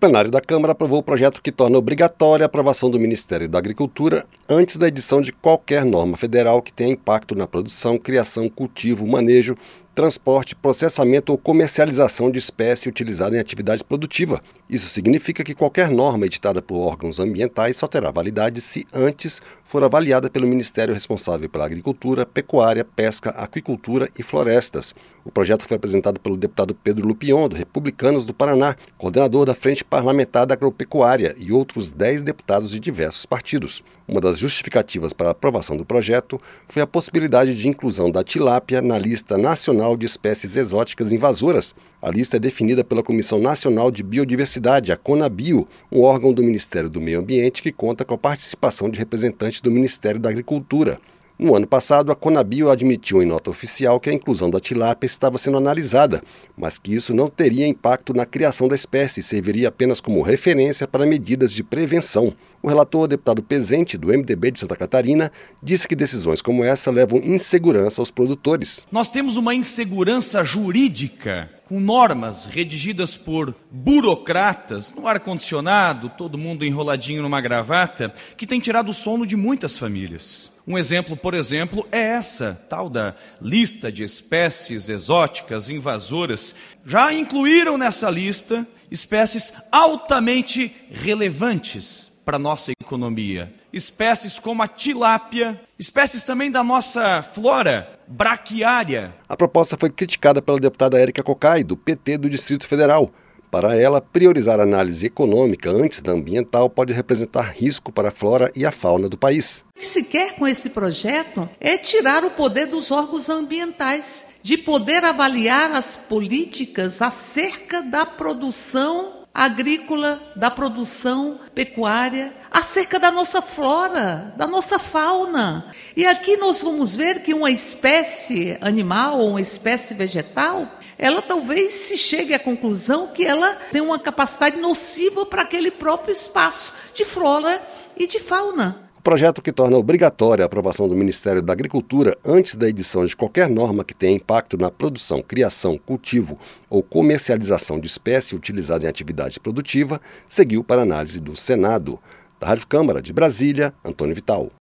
plenário da Câmara aprovou o projeto que torna obrigatória a aprovação do Ministério da Agricultura antes da edição de qualquer norma federal que tenha impacto na produção, criação, cultivo, manejo, transporte, processamento ou comercialização de espécie utilizada em atividade produtiva. Isso significa que qualquer norma editada por órgãos ambientais só terá validade se antes for avaliada pelo Ministério responsável pela Agricultura, Pecuária, Pesca, Aquicultura e Florestas. O projeto foi apresentado pelo deputado Pedro Lupion, do Republicanos do Paraná, coordenador da Frente Parlamentar da Agropecuária, e outros 10 deputados de diversos partidos. Uma das justificativas para a aprovação do projeto foi a possibilidade de inclusão da tilápia na lista nacional de espécies exóticas invasoras. A lista é definida pela Comissão Nacional de Biodiversidade, a CONABio, um órgão do Ministério do Meio Ambiente que conta com a participação de representantes do Ministério da Agricultura. No ano passado, a CONABio admitiu em nota oficial que a inclusão da tilápia estava sendo analisada, mas que isso não teria impacto na criação da espécie e serviria apenas como referência para medidas de prevenção. O relator, deputado Pezente, do MDB de Santa Catarina, disse que decisões como essa levam insegurança aos produtores. Nós temos uma insegurança jurídica, com normas redigidas por burocratas, no ar-condicionado, todo mundo enroladinho numa gravata, que tem tirado o sono de muitas famílias. Um exemplo, por exemplo, é essa tal da lista de espécies exóticas invasoras. Já incluíram nessa lista espécies altamente relevantes para a nossa economia. Espécies como a tilápia, espécies também da nossa flora braquiária. A proposta foi criticada pela deputada Érica Cocai, do PT do Distrito Federal. Para ela, priorizar a análise econômica antes da ambiental pode representar risco para a flora e a fauna do país. O que se quer com esse projeto é tirar o poder dos órgãos ambientais, de poder avaliar as políticas acerca da produção agrícola, da produção pecuária, acerca da nossa flora, da nossa fauna. E aqui nós vamos ver que uma espécie animal ou uma espécie vegetal, ela talvez se chegue à conclusão que ela tem uma capacidade nociva para aquele próprio espaço de flora e de fauna. O projeto que torna obrigatória a aprovação do Ministério da Agricultura antes da edição de qualquer norma que tenha impacto na produção, criação, cultivo ou comercialização de espécie utilizada em atividade produtiva seguiu para análise do Senado. Da Rádio Câmara de Brasília, Antônio Vital.